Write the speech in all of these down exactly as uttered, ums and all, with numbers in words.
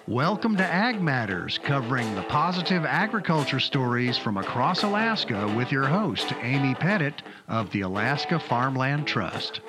Welcome to Ag Matters, covering the positive agriculture stories from across Alaska with your host, Amy Pettit of the Alaska Farmland Trust.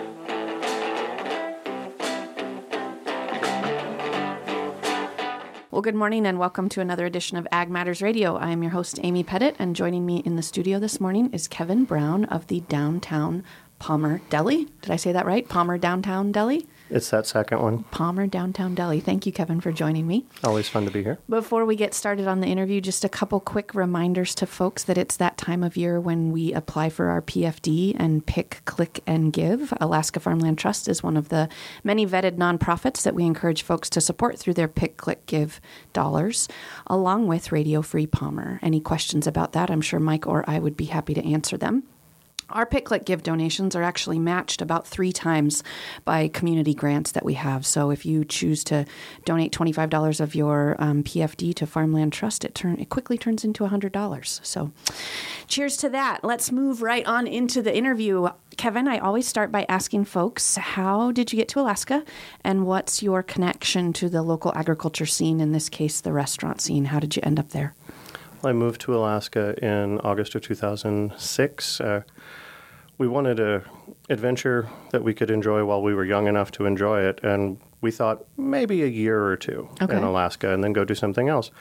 Well, good morning and welcome to another edition of Ag Matters Radio. I am your host, Amy Pettit, and joining me in the studio this morning is Kevin Brown of the Downtown Palmer Deli. Did I say that right? Palmer Downtown Deli? It's that second one. Palmer Downtown Deli. Thank you, Kevin, for joining me. Always fun to be here. Before we get started on the interview, just a couple quick reminders to folks that it's that time of year when we apply for our P F D and pick, click, and give. Alaska Farmland Trust is one of the many vetted nonprofits that we encourage folks to support through their pick, click, give dollars, along with Radio Free Palmer. Any questions about that, I'm sure Mike or I would be happy to answer them. Our Pick, Click, Give donations are actually matched about three times by community grants that we have. So if you choose to donate twenty-five dollars of your um, P F D to Farmland Trust, it, turn, it quickly turns into one hundred dollars. So cheers to that. Let's move right on into the interview. Kevin, I always start by asking folks, how did you get to Alaska, and what's your connection to the local agriculture scene, in this case, the restaurant scene? How did you end up there? Well, I moved to Alaska in August of two thousand six. Uh, we wanted an adventure that we could enjoy while we were young enough to enjoy it, and we thought maybe a year or two okay. in Alaska and then go do something else.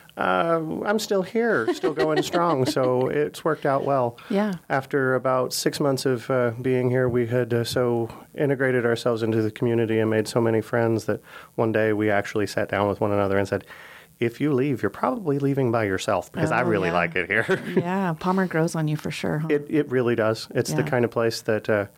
Uh, I'm still here, still going strong, so it's worked out well. Yeah. After about six months of uh, being here, we had uh, so integrated ourselves into the community and made so many friends that one day we actually sat down with one another and said, if you leave, you're probably leaving by yourself, because oh, I really yeah. like it here. Yeah, Palmer grows on you for sure. Huh? It it really does. It's yeah. the kind of place that uh,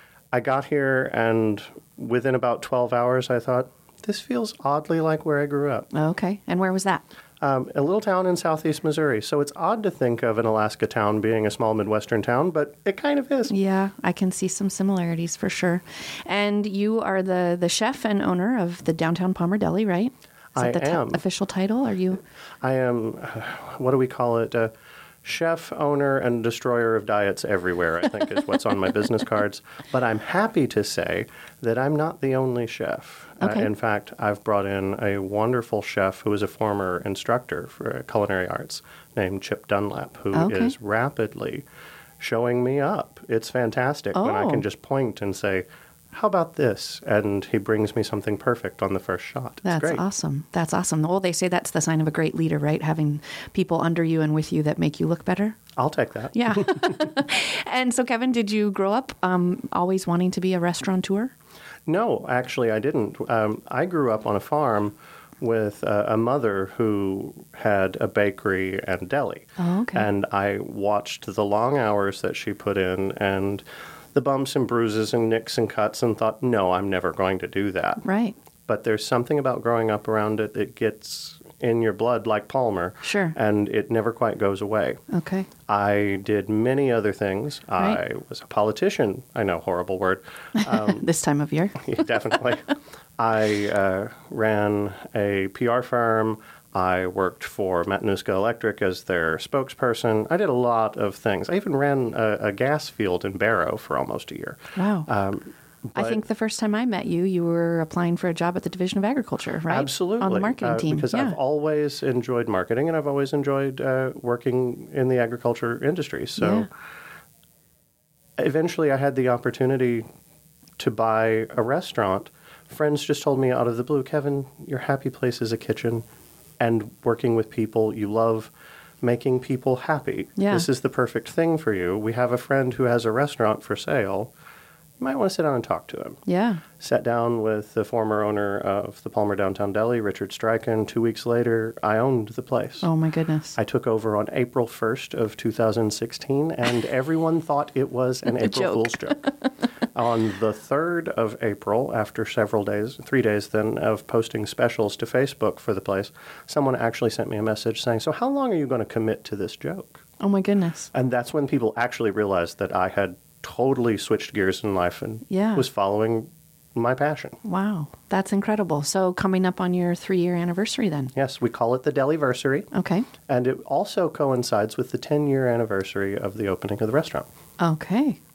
I got here, and within about twelve hours, I thought, this feels oddly like where I grew up. Okay, and where was that? Um, a little town in southeast Missouri. So it's odd to think of an Alaska town being a small Midwestern town, but it kind of is. Yeah, I can see some similarities for sure. And you are the, the chef and owner of the Downtown Palmer Deli, right? Is I that the am. T- official title? Are you? I am, uh, what do we call it? Uh, chef, owner, and destroyer of diets everywhere, I think is what's on my business cards. But I'm happy to say that I'm not the only chef. Okay. Uh, in fact, I've brought in a wonderful chef who is a former instructor for culinary arts named Chip Dunlap, who okay. is rapidly showing me up. It's fantastic oh. when I can just point and say, how about this? And he brings me something perfect on the first shot. It's that's great. awesome. That's awesome. Well, they say that's the sign of a great leader, right? Having people under you and with you that make you look better. I'll take that. Yeah. And so, Kevin, did you grow up um, always wanting to be a restaurateur? No, actually, I didn't. Um, I grew up on a farm with uh, a mother who had a bakery and deli. Oh, okay. And I watched the long hours that she put in and the bumps and bruises and nicks and cuts and thought, no, I'm never going to do that. Right. But there's something about growing up around it that gets in your blood like Palmer. Sure. And it never quite goes away. Okay. I did many other things. Right. I was a politician. I know, horrible word. Um, this time of year. Yeah, definitely. I uh, ran a P R firm. I worked for Matanuska Electric as their spokesperson. I did a lot of things. I even ran a, a gas field in Barrow for almost a year. Wow. Um, I think the first time I met you, you were applying for a job at the Division of Agriculture, right? Absolutely. On the marketing uh, team. Because yeah. I've always enjoyed marketing, and I've always enjoyed uh, working in the agriculture industry. So yeah. eventually I had the opportunity to buy a restaurant. Friends just told me out of the blue, Kevin, your happy place is a kitchen. And working with people, you love making people happy. Yeah. This is the perfect thing for you. We have a friend who has a restaurant for sale. You might want to sit down and talk to him. Yeah. Sat down with the former owner of the Palmer Downtown Deli, Richard Stryken. Two weeks later, I owned the place. Oh, my goodness. I took over on April first of two thousand sixteen, and everyone thought it was an April joke. Fool's joke. On the third of April, after several days, three days then, of posting specials to Facebook for the place, someone actually sent me a message saying, so how long are you going to commit to this joke? Oh, my goodness. And that's when people actually realized that I had totally switched gears in life and yeah. was following my passion. Wow. That's incredible. So coming up on your three-year anniversary then? Yes, we call it the Deliversary. Okay. And it also coincides with the ten-year anniversary of the opening of the restaurant. Okay.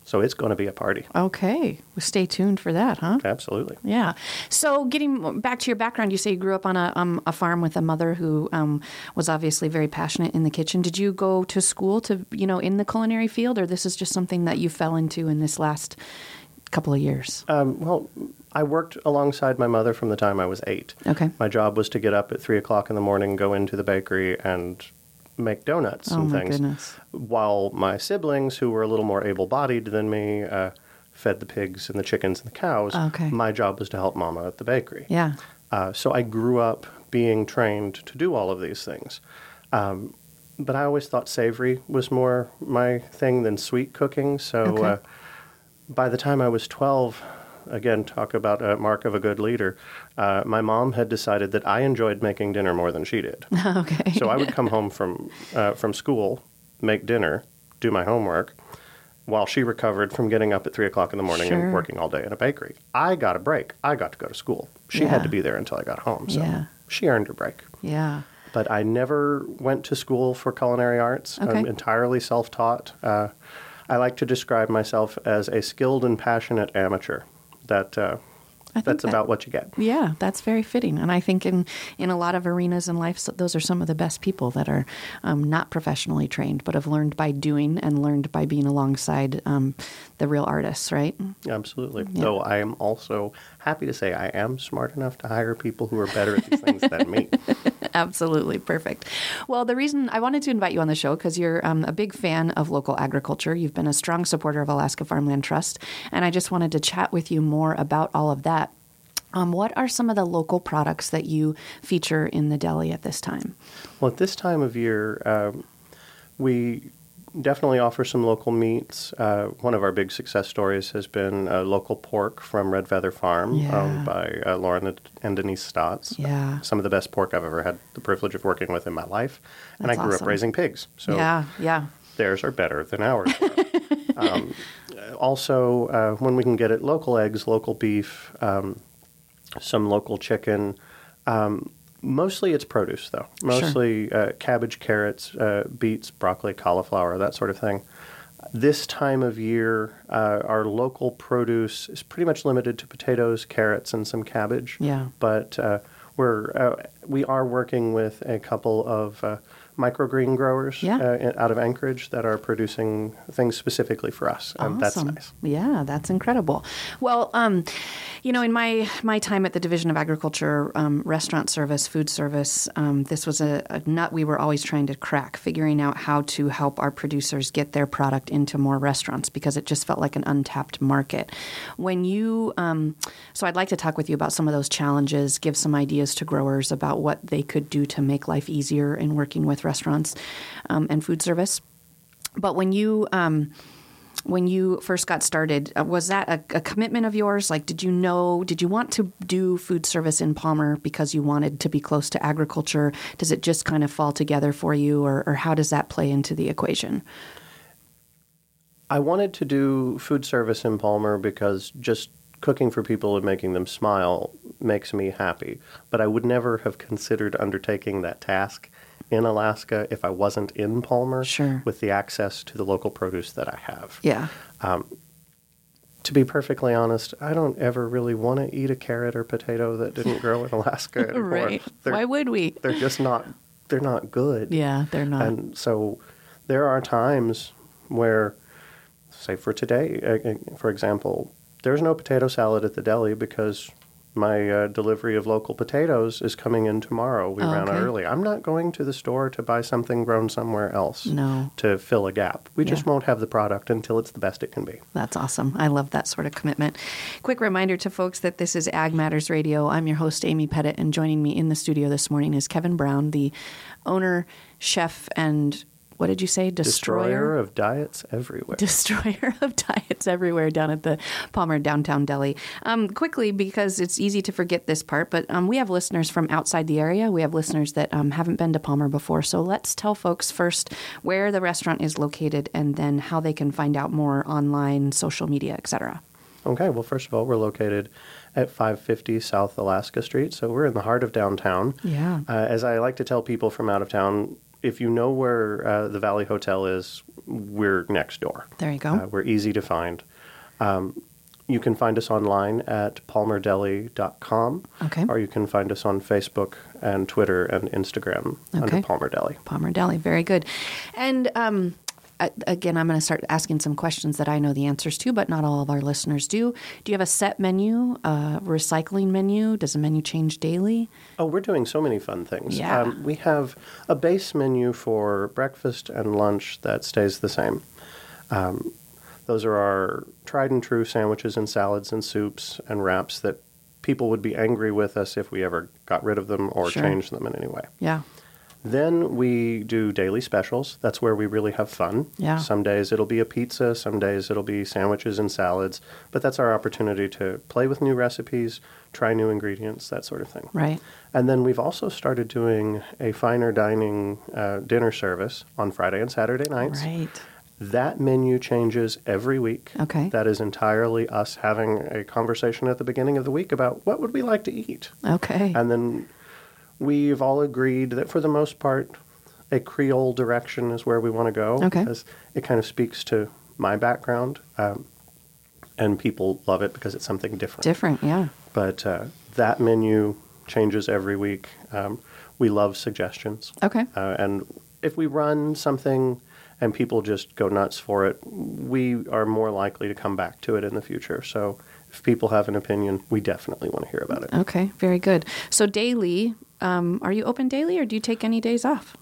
So it's going to be a party. Okay. Well, stay tuned for that, huh? Absolutely. Yeah. So getting back to your background, you say you grew up on a, um, a farm with a mother who um, was obviously very passionate in the kitchen. Did you go to school to, you know, in the culinary field, or this is just something that you fell into in this last couple of years? Um, well, I worked alongside my mother from the time I was eight. Okay. My job was to get up at three o'clock in the morning, go into the bakery, and make donuts oh, and my things. Goodness. While my siblings, who were a little more able-bodied than me, uh, fed the pigs and the chickens and the cows. Okay. My job was to help Mama at the bakery. Yeah. Uh, so I grew up being trained to do all of these things. Um, but I always thought savory was more my thing than sweet cooking. So Okay. uh, by the time I was twelve, again, talk about a mark of a good leader, uh, my mom had decided that I enjoyed making dinner more than she did. Okay. So I would come home from uh, from school, make dinner, do my homework, while she recovered from getting up at three o'clock in the morning Sure. and working all day in a bakery. I got a break. I got to go to school. She Yeah. had to be there until I got home. So Yeah. she earned her break. Yeah. But I never went to school for culinary arts. Okay. I'm entirely self-taught. Uh, I like to describe myself as a skilled and passionate amateur. That uh, I think that's that- about what you get. Yeah, that's very fitting. And I think in, in a lot of arenas in life, so those are some of the best people that are um, not professionally trained, but have learned by doing and learned by being alongside um, the real artists, right? Absolutely. Yeah. Though I am also happy to say I am smart enough to hire people who are better at these things than me. Absolutely. Perfect. Well, the reason I wanted to invite you on the show, because you're um, a big fan of local agriculture. You've been a strong supporter of Alaska Farmland Trust. And I just wanted to chat with you more about all of that. Um, what are some of the local products that you feature in the deli at this time? Well, at this time of year, um, we definitely offer some local meats. Uh, one of our big success stories has been uh, local pork from Red Feather Farm, Yeah. owned by uh, Lauren and Denise Stotts. Yeah. Some of the best pork I've ever had the privilege of working with in my life. And That's I grew awesome. up raising pigs. So yeah, yeah. theirs are better than ours. um, also, uh, when we can get it, local eggs, local beef, um, some local chicken. Um, mostly it's produce, though. Mostly uh, cabbage, carrots, uh, beets, broccoli, cauliflower, that sort of thing. This time of year, uh, our local produce is pretty much limited to potatoes, carrots, and some cabbage. Yeah. But uh, we're uh, we are working with a couple of uh, microgreen growers Yeah. uh, in- out of Anchorage that are producing things specifically for us, and that's Awesome. nice. Yeah, that's incredible. Well, um, you know, in my my time at the Division of Agriculture, um, restaurant service, food service, um, this was a, a nut we were always trying to crack, figuring out how to help our producers get their product into more restaurants, because it just felt like an untapped market. When you, um, so I'd like to talk with you about some of those challenges, give some ideas to growers about what they could do to make life easier in working with restaurants um, and food service. But when you um, when you first got started, uh, was that a, a commitment of yours? Like, did you know, did you want to do food service in Palmer because you wanted to be close to agriculture? Does it just kind of fall together for you, or, or how does that play into the equation? I wanted to do food service in Palmer because just cooking for people and making them smile makes me happy. But I would never have considered undertaking that task in Alaska if I wasn't in Palmer Sure. with the access to the local produce that I have. Yeah. To be perfectly honest, I don't ever really want to eat a carrot or potato that didn't grow in Alaska anymore. Right. They're, Why would we? they're just not, they're not good. Yeah, they're not. And so there are times where, say for today, uh, for example, there's no potato salad at the deli because my uh, delivery of local potatoes is coming in tomorrow. We Oh, ran out okay. early. I'm not going to the store to buy something grown somewhere else No. to fill a gap. We just Yeah. won't have the product until it's the best it can be. That's awesome. I love that sort of commitment. Quick reminder to folks that this is Ag Matters Radio. I'm your host, Amy Pettit, and joining me in the studio this morning is Kevin Brown, the owner, chef, and what did you say? Destroyer? Destroyer of diets everywhere. Destroyer of diets everywhere down at the Palmer Downtown Deli. Um, quickly, because it's easy to forget this part, but um, we have listeners from outside the area. We have listeners that um, haven't been to Palmer before. So let's tell folks first where the restaurant is located and then how they can find out more online, social media, et cetera. Okay, well, first of all, we're located at five fifty South Alaska Street, so we're in the heart of downtown. Yeah. Uh, as I like to tell people from out of town, if you know where uh, the Valley Hotel is, we're next door. There you go. Uh, we're easy to find. Um, you can find us online at palmer deli dot com. Okay. Or you can find us on Facebook and Twitter and Instagram under Okay. Palmer Deli. Palmer Deli, very good. And um, a- again, I'm going to start asking some questions that I know the answers to, but not all of our listeners do. Do you have a set menu, a recycling menu? Does the menu change daily? Oh, we're doing so many fun things. Yeah. Um, we have a base menu for breakfast and lunch that stays the same. Um, those are our tried and true sandwiches and salads and soups and wraps that people would be angry with us if we ever got rid of them or Sure. changed them in any way. Yeah. Then we do daily specials. That's where we really have fun. Yeah. Some days it'll be a pizza, some days it'll be sandwiches and salads, but that's our opportunity to play with new recipes, try new ingredients, that sort of thing. Right. And then we've also started doing a finer dining uh, dinner service on Friday and Saturday nights. Right. That menu changes every week. Okay. That is entirely us having a conversation at the beginning of the week about what would we like to eat. Okay. And then we've all agreed that for the most part, a Creole direction is where we want to go. Okay. Because it kind of speaks to my background. Um, and people love it because it's something different. Different, yeah. But uh, that menu changes every week. Um, we love suggestions. Okay. Uh, and if we run something and people just go nuts for it, we are more likely to come back to it in the future. So if people have an opinion, we definitely want to hear about it. Okay, very good. So daily, um, are you open daily or do you take any days off?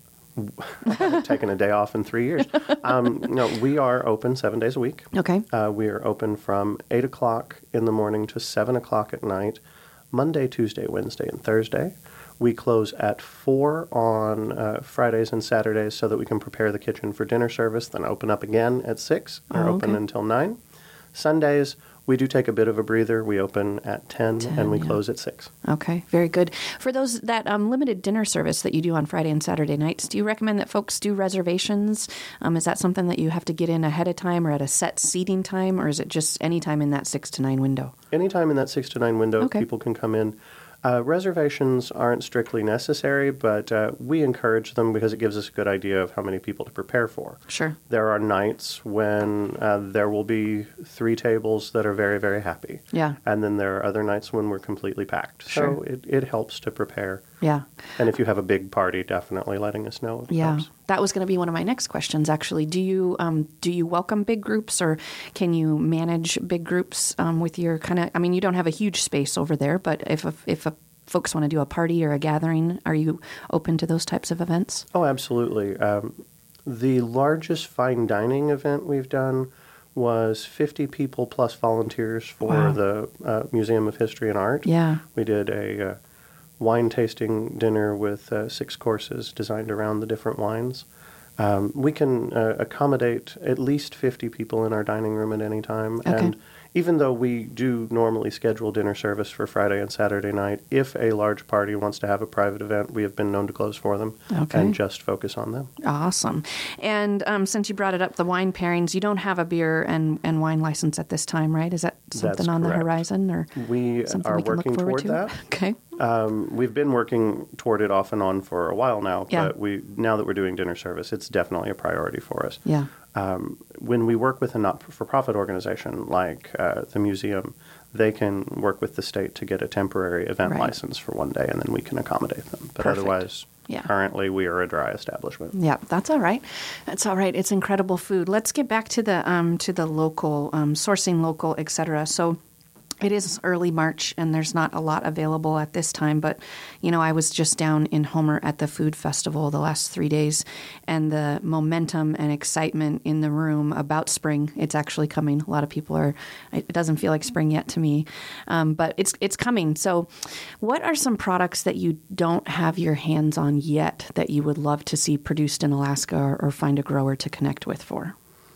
I haven't taken a day off in three years. Um, no, we are open seven days a week. Okay. Uh, we are open from eight o'clock in the morning to seven o'clock at night, Monday, Tuesday, Wednesday, and Thursday. We close at four on uh, Fridays and Saturdays so that we can prepare the kitchen for dinner service, then open up again at six. We're Oh, open okay. until nine. Sundays, we do take a bit of a breather. We open at ten, ten, and we yeah. close at six. Okay, very good. For those that um, limited dinner service that you do on Friday and Saturday nights, do you recommend that folks do reservations? Um, is that something that you have to get in ahead of time or at a set seating time, or is it just any time in that six to nine window? Anytime in that six to nine window, Okay. people can come in. Uh, reservations aren't strictly necessary, but uh, we encourage them because it gives us a good idea of how many people to prepare for. Sure. There are nights when uh, there will be three tables that are very, very happy. Yeah. And then there are other nights when we're completely packed. Sure. So it, it helps to prepare. Yeah. And if you have a big party, definitely letting us know. Yeah, helps. that was going to be one of my next questions. Actually, do you um, do you welcome big groups, or can you manage big groups um, with your kind of? I mean, you don't have a huge space over there, but if a, if a folks want to do a party or a gathering, are you open to those types of events? Oh, absolutely. Um, the largest fine dining event we've done was fifty people plus volunteers for Wow. the uh, Museum of History and Art. Yeah. We did a uh, wine tasting dinner with uh, six courses designed around the different wines. Um, we can uh, accommodate at least fifty people in our dining room at any time. Okay. And even though we do normally schedule dinner service for Friday and Saturday night, if a large party wants to have a private event, we have been known to close for them Okay. and just focus on them. Awesome. And um, since you brought it up, the wine pairings, you don't have a beer and, and wine license at this time, right? Is that something That's on the correct. horizon, or We something are we can look working forward toward to? that. Okay. Um, we've been working toward it off and on for a while now, Yeah. but we now that we're doing dinner service, it's definitely a priority for us. Yeah. Um, when we work with a not-for-profit organization like uh, the museum, they can work with the state to get a temporary event Right. license for one day, and then we can accommodate them. But Perfect. otherwise, Yeah. currently we are a dry establishment. Yeah, that's all right. That's all right. It's incredible food. Let's get back to the um, to the local um, sourcing, local, et cetera. So it is early March, and there's not a lot available at this time. But you know, I was just down in Homer at the food festival the last three days, and the momentum and excitement in the room about spring. It's actually coming. A lot of people are. It doesn't feel like spring yet to me, um, but it's it's coming. So, what are some products that you don't have your hands on yet that you would love to see produced in Alaska, or, or find a grower to connect with for?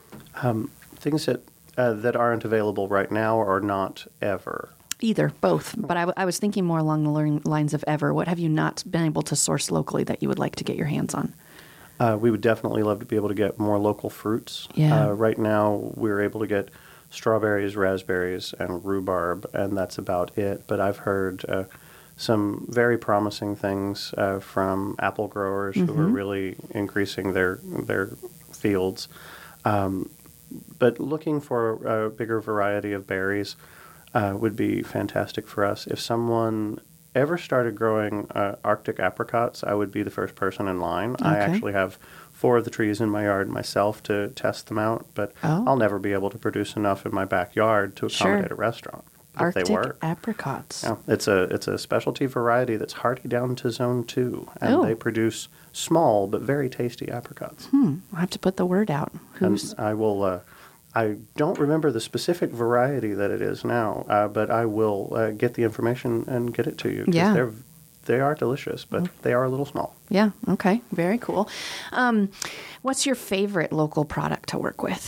Um, things that uh, that aren't available right now or not ever. Either, both. But I, w- I was thinking more along the learn- lines of ever. What have you not been able to source locally that you would like to get your hands on? Uh, we would definitely love to be able to get more local fruits. Yeah. Uh, right now, we're able to get strawberries, raspberries, and rhubarb, and that's about it. But I've heard uh, some very promising things uh, from apple growers mm-hmm. who are really increasing their their fields. Um, but looking for a bigger variety of berries uh, would be fantastic for us. If someone ever started growing uh, Arctic apricots, I would be the first person in line. Okay. I actually have four of the trees in my yard myself to test them out, but oh. I'll never be able to produce enough in my backyard to accommodate sure. a restaurant. Arctic if they work. apricots. Yeah, it's a it's a specialty variety that's hardy down to zone two, and oh. they produce small but very tasty apricots. Hmm. I'll have to put the word out. Who's... And I will. Uh, I don't remember the specific variety that it is now, uh, but I will uh, get the information and get it to you. Yeah. They're, they are delicious, but they are a little small. Yeah, okay. Very cool. Um, what's your favorite local product to work with?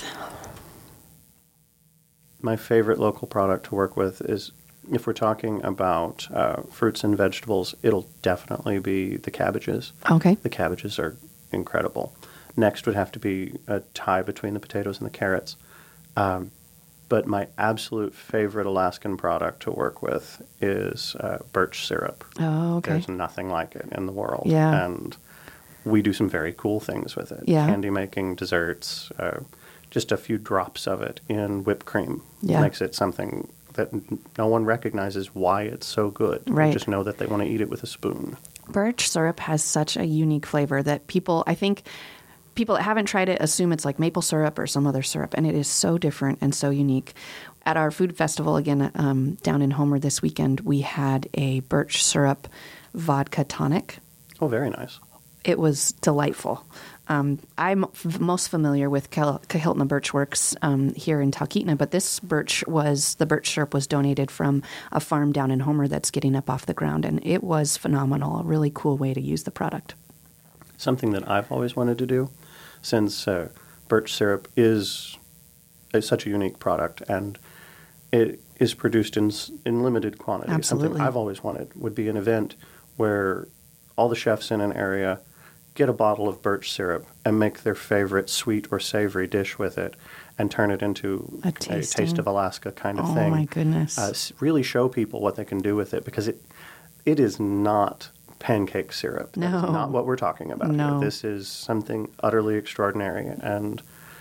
My favorite local product to work with is, if we're talking about uh, fruits and vegetables, it'll definitely be the cabbages. Okay. The cabbages are incredible. Next would have to be a tie between the potatoes and the carrots. Um, but my absolute favorite Alaskan product to work with is uh, birch syrup. Oh, okay. There's nothing like it in the world. Yeah. And we do some very cool things with it. Yeah. Candy making, desserts, uh, just a few drops of it in whipped cream yeah. makes it something that no one recognizes why it's so good. Right. They just know that they want to eat it with a spoon. Birch syrup has such a unique flavor that people, I think... people that haven't tried it assume it's like maple syrup or some other syrup, and it is so different and so unique. At our food festival, again, um, down in Homer this weekend, we had a birch syrup vodka tonic. Oh, very nice. It was delightful. Um, I'm f- most familiar with Cah- Kahiltna Birch Works um, here in Talkeetna, but this birch was, the birch syrup was donated from a farm down in Homer that's getting up off the ground, and it was phenomenal, a really cool way to use the product. Something that I've always wanted to do, since uh, birch syrup is, is such a unique product and it is produced in in limited quantity. Absolutely. Something I've always wanted would be an event where all the chefs in an area get a bottle of birch syrup and make their favorite sweet or savory dish with it and turn it into a, a Taste of Alaska kind of oh thing. Oh, my goodness. Uh, really show people what they can do with it, because it it is not pancake syrup. No. That's not what we're talking about no. here. This is something utterly extraordinary. And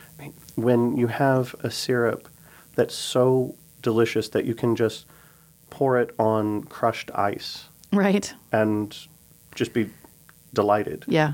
when you have a syrup that's so delicious that you can just pour it on crushed ice. Right. And just be delighted. Yeah.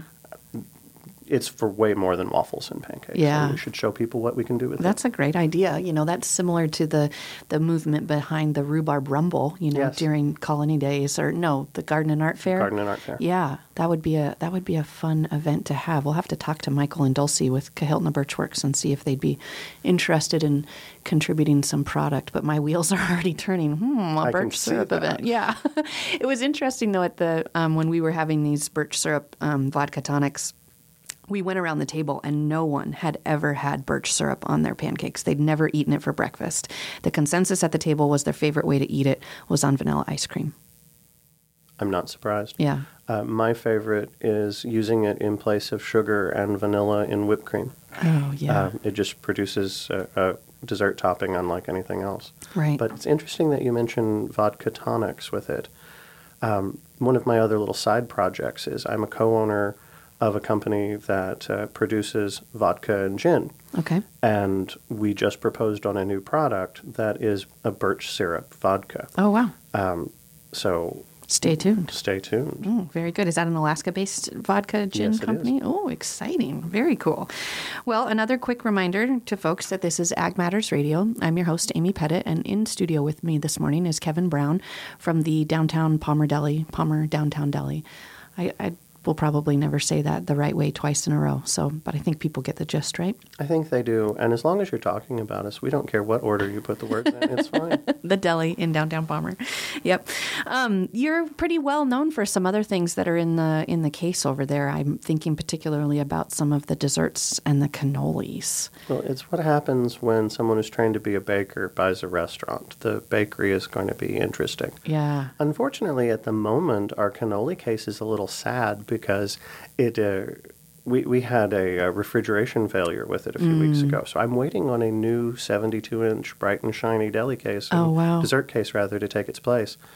It's for way more than waffles and pancakes. Yeah. And we should show people what we can do with that's it. That's a great idea. You know, that's similar to the, the movement behind the Rhubarb Rumble, you know, yes. during Colony Days, or no, the Garden and Art Fair. Garden and Art Fair. Yeah, that would be a that would be a fun event to have. We'll have to talk to Michael and Dulcie with Kahiltna Birch Works and see if they'd be interested in contributing some product. But my wheels are already turning. Hmm, a I birch can see syrup that. event. Yeah. It was interesting, though, at the um, when we were having these birch syrup um, vodka tonics, we went around the table and no one had ever had birch syrup on their pancakes. They'd never eaten it for breakfast. The consensus at the table was their favorite way to eat it was on vanilla ice cream. I'm not surprised. Yeah. Uh, my favorite is using it in place of sugar and vanilla in whipped cream. Oh, yeah. Uh, it just produces a, a dessert topping unlike anything else. Right. But it's interesting that you mentioned vodka tonics with it. Um, one of my other little side projects is I'm a co-owner of a company that uh, produces vodka and gin. Okay. And we just proposed on a new product that is a birch syrup vodka. Oh, wow. Um, so stay tuned. Stay tuned. Mm, very good. Is that an Alaska-based vodka gin yes, company? It is. Oh, exciting. Very cool. Well, another quick reminder to folks that this is Ag Matters Radio. I'm your host, Amy Pettit, and in studio with me this morning is Kevin Brown from the downtown Palmer Deli, Palmer Downtown Deli. I, I will probably never say that the right way twice in a row, so but I think people get the gist, right? I think they do. And as long as you're talking about us, we don't care what order you put the words in. It's fine. The deli in downtown Palmer. Yep. Um, you're pretty well known for some other things that are in the in the case over there. I'm thinking particularly about some of the desserts and the cannolis. Well, it's what happens when someone who's trained to be a baker buys a restaurant. The bakery is going to be interesting. Yeah. Unfortunately, at the moment, our cannoli case is a little sad because it uh, we we had a, a refrigeration failure with it a few mm. weeks ago. So I'm waiting on a new seventy-two inch bright and shiny deli case, oh, wow. dessert case rather, to take its place.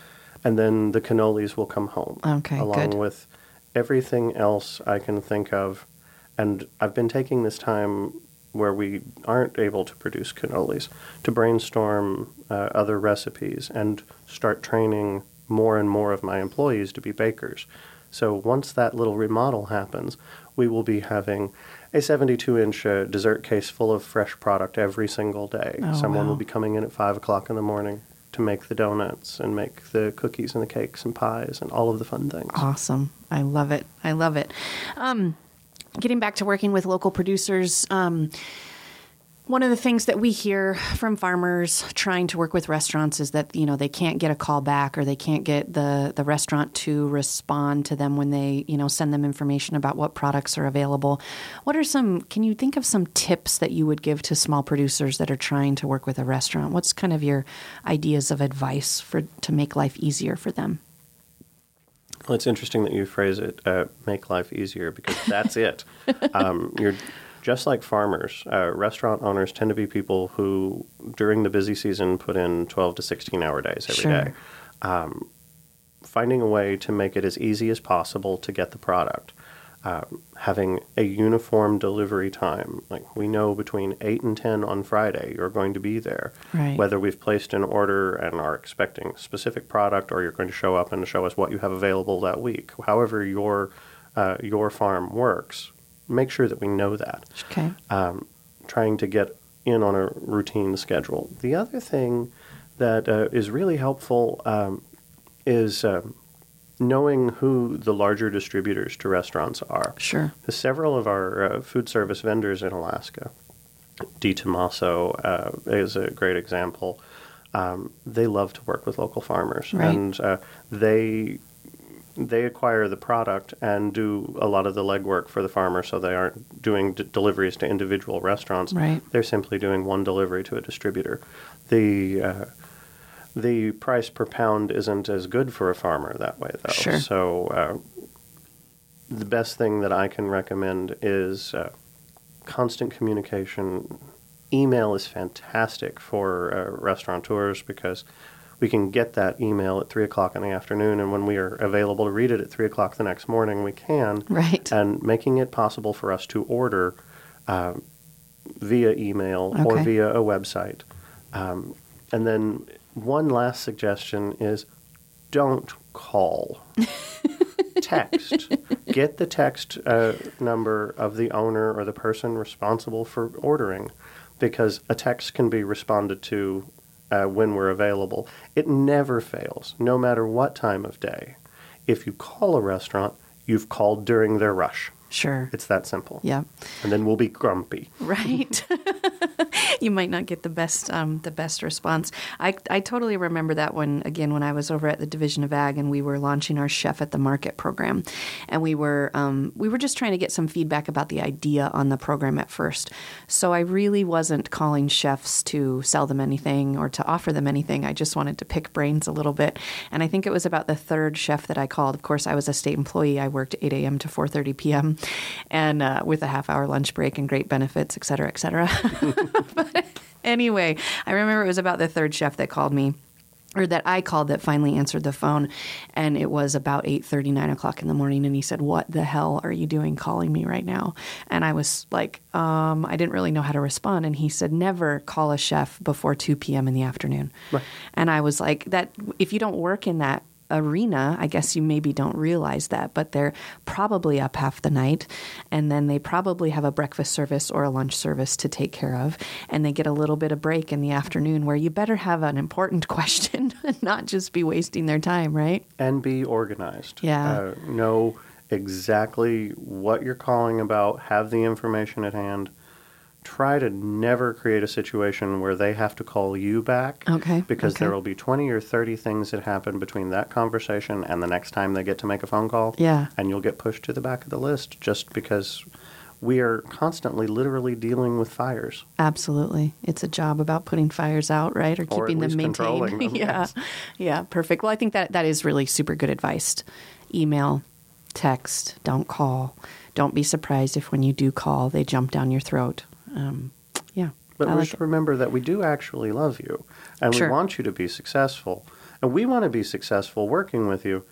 and then the cannolis will come home. Okay, along good. with everything else I can think of. And I've been taking this time where we aren't able to produce cannolis to brainstorm uh, other recipes and start training more and more of my employees to be bakers. So once that little remodel happens, we will be having a seventy-two inch uh, dessert case full of fresh product every single day. Oh, Someone wow. will be coming in at five o'clock in the morning to make the donuts and make the cookies and the cakes and pies and all of the fun things. Awesome. I love it. I love it. Um, getting back to working with local producers, um, one of the things that we hear from farmers trying to work with restaurants is that, you know, they can't get a call back or they can't get the, the restaurant to respond to them when they, you know, send them information about what products are available. What are some, can you think of some tips that you would give to small producers that are trying to work with a restaurant? What's kind of your ideas of advice for to make life easier for them? Well, it's interesting that you phrase it, uh, make life easier, because that's it. Um, you're just like farmers. Uh, restaurant owners tend to be people who, during the busy season, put in twelve to sixteen hour days every Sure. day. Um, finding a way to make it as easy as possible to get the product. Um, having a uniform delivery time. Like, we know between eight and ten on Friday you're going to be there. Right. Whether we've placed an order and are expecting specific product, or you're going to show up and show us what you have available that week. However your uh, your farm works, make sure that we know that. Okay. Um, trying to get in on a routine schedule. The other thing that uh, is really helpful um, is um, knowing who the larger distributors to restaurants are. Sure. Several of our uh, food service vendors in Alaska, Di Tommaso uh, is a great example. Um, they love to work with local farmers, Right. and uh, they they acquire the product and do a lot of the legwork for the farmer, so they aren't doing d- deliveries to individual restaurants. Right. They're simply doing one delivery to a distributor. The uh, the price per pound isn't as good for a farmer that way, though. Sure. So uh, the best thing that I can recommend is uh, constant communication. Email is fantastic for uh, restaurateurs, because we can get that email at three o'clock in the afternoon, and when we are available to read it at three o'clock the next morning, we can. Right. And making it possible for us to order uh, via email or Okay. via a website. Um, and then one last suggestion is don't call. Text. Get the text uh, number of the owner or the person responsible for ordering, because a text can be responded to uh, when we're available. It never fails, no matter what time of day. If you call a restaurant, you've called during their rush. Sure. It's that simple. Yeah. And then we'll be grumpy. Right. You might not get the best um, the best response. I, I totally remember that when, again, when I was over at the Division of Ag and we were launching our Chef at the Market program. And we were um, we were just trying to get some feedback about the idea on the program at first. So I really wasn't calling chefs to sell them anything or to offer them anything. I just wanted to pick brains a little bit. And I think it was about the third chef that I called. Of course, I was a state employee. I worked eight a.m. to four thirty p.m. and uh, with a half hour lunch break and great benefits, et cetera, et cetera. But anyway, I remember it was about the third chef that called me, or that I called, that finally answered the phone. And it was about eight thirty, nine o'clock in the morning. And he said, "What the hell are you doing calling me right now?" And I was like, um, I didn't really know how to respond. And he said, "Never call a chef before two p.m. in the afternoon." Right. And I was like, that if you don't work in that arena, I guess you maybe don't realize that, but they're probably up half the night, and then they probably have a breakfast service or a lunch service to take care of, and they get a little bit of break in the afternoon where you better have an important question and not just be wasting their time, right? And be organized. Yeah. Uh, know exactly what you're calling about, have the information at hand. Try to never create a situation where they have to call you back. Okay, Because okay. there will be twenty or thirty things that happen between that conversation and the next time they get to make a phone call. Yeah. And you'll get pushed to the back of the list just because we are constantly literally dealing with fires. Absolutely. It's a job about putting fires out, right? Or Or at keeping them least controlling maintained. them, yeah. yes. Yeah, perfect. Well, I think that that is really super good advice. Email, text, don't call. Don't be surprised if when you do call, they jump down your throat. Um, yeah. But I we like should it. remember that we do actually love you, and Sure. we want you to be successful. And And we want to be successful working with you,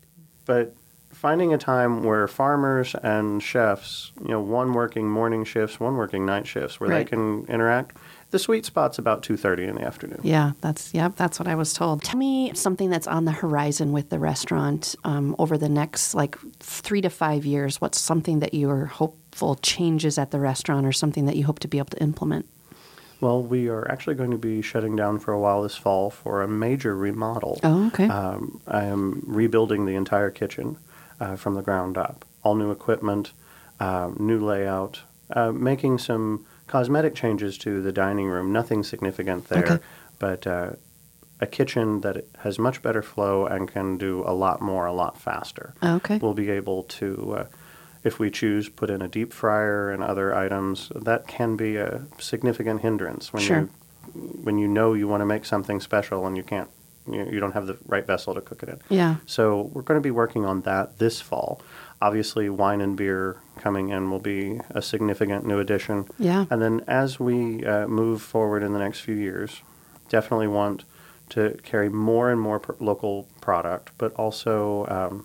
but finding a time where farmers and chefs, you know, one working morning shifts, one working night shifts, where Right. they can interact, the sweet spot's about two thirty in the afternoon. Yeah, that's yeah, that's what I was told. Tell me something that's on the horizon with the restaurant um, over the next like three to five years. What's something that you're hopeful changes at the restaurant, or something that you hope to be able to implement? Well, we are actually going to be shutting down for a while this fall for a major remodel. Oh, okay. Um, I am rebuilding the entire kitchen uh, from the ground up. All new equipment, uh, new layout, uh, making some cosmetic changes to the dining room. Nothing significant there, Okay. but uh, a kitchen that has much better flow and can do a lot more, a lot faster. Okay. We'll be able to, uh, if we choose, put in a deep fryer and other items. That can be a significant hindrance when Sure. you when you know you want to make something special and you can't, you, you don't have the right vessel to cook it in. Yeah. So we're going to be working on that this fall. Obviously, wine and beer coming in will be a significant new addition. Yeah. And then as we uh, move forward in the next few years, definitely want to carry more and more pr- local product, but also um,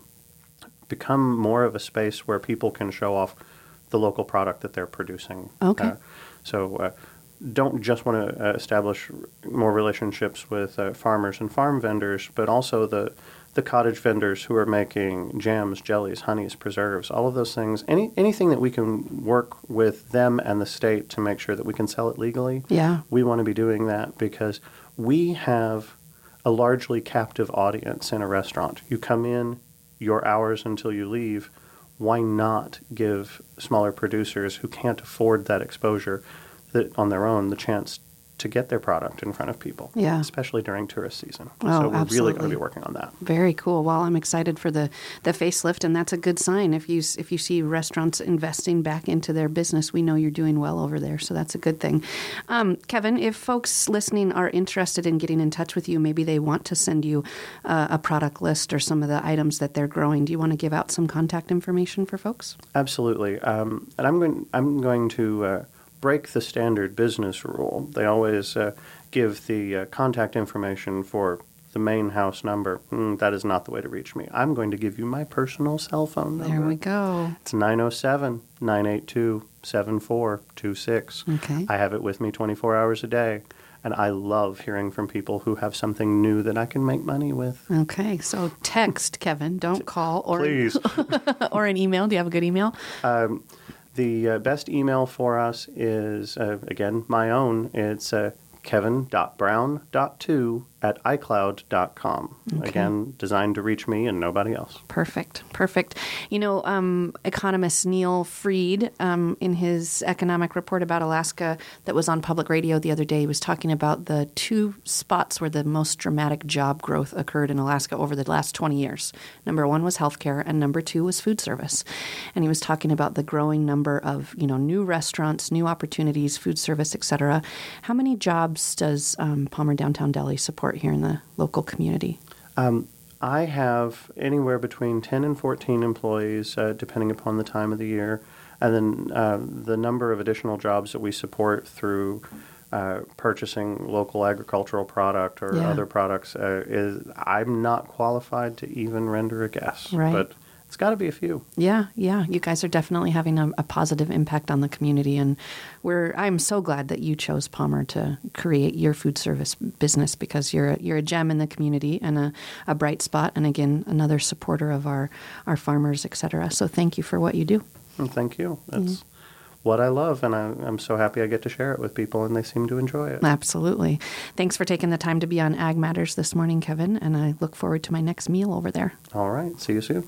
become more of a space where people can show off the local product that they're producing. Okay. Uh, so uh, don't just want to uh, establish more relationships with uh, farmers and farm vendors, but also the the cottage vendors who are making jams, jellies, honeys, preserves, all of those things. Any anything that we can work with them and the state to make sure that we can sell it legally. Yeah. We want to be doing that because we have a largely captive audience in a restaurant. You come in, your hours until you leave. Why not give smaller producers who can't afford that exposure that on their own the chance to get their product in front of people, Yeah. especially during tourist season. Oh, so we're really going absolutely. to be working on that. Very cool. Well, I'm excited for the, the facelift, and that's a good sign. If you s- if you see restaurants investing back into their business, we know you're doing well over there, so that's a good thing. Um, Kevin, if folks listening are interested in getting in touch with you, maybe they want to send you uh, a product list or some of the items that they're growing. Do you want to give out some contact information for folks? Absolutely. Um, and I'm going, I'm going to uh, break the standard business rule. They always uh, give the uh, contact information for the main house number. Mm, that is not the way to reach me. I'm going to give you my personal cell phone number. There we go. It's nine oh seven, nine eight two, seven four two six. Okay. I have it with me twenty-four hours a day, and I love hearing from people who have something new that I can make money with. Okay, so text Kevin, don't call, or Please. or an email. Do you have a good email? Um, the uh, best email for us is, uh, again, my own. It's uh, kevin dot brown dot two at i cloud dot com. Okay. Again, designed to reach me and nobody else. Perfect. Perfect. You know, um, economist Neil Fried, um, in his economic report about Alaska that was on public radio the other day, he was talking about the two spots where the most dramatic job growth occurred in Alaska over the last twenty years. Number one was healthcare, and number two was food service. And he was talking about the growing number of, you know, new restaurants, new opportunities, food service, et cetera. How many jobs does um, Palmer Downtown Deli support here in the local community? Um, I have anywhere between ten and fourteen employees, uh, depending upon the time of the year. And then uh, the number of additional jobs that we support through uh, purchasing local agricultural product or Yeah. other products uh, is I'm not qualified to even render a guess. Right. But it's got to be a few. Yeah, yeah. You guys are definitely having a, a positive impact on the community, and we're. I'm so glad that you chose Palmer to create your food service business, because you're a, you're a gem in the community and a, a bright spot, and again, another supporter of our our farmers, et cetera. So thank you for what you do. And thank you. That's what I love, and I, I'm so happy I get to share it with people, and they seem to enjoy it. Absolutely. Thanks for taking the time to be on Ag Matters this morning, Kevin, and I look forward to my next meal over there. All right. See you soon.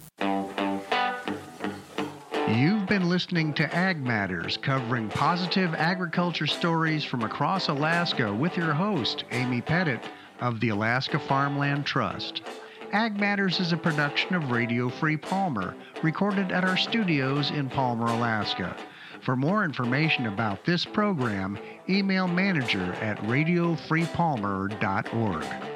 You've been listening to Ag Matters, covering positive agriculture stories from across Alaska with your host, Amy Pettit of the Alaska Farmland Trust. Ag Matters is a production of Radio Free Palmer, recorded at our studios in Palmer, Alaska. For more information about this program, email manager at radio free palmer dot org.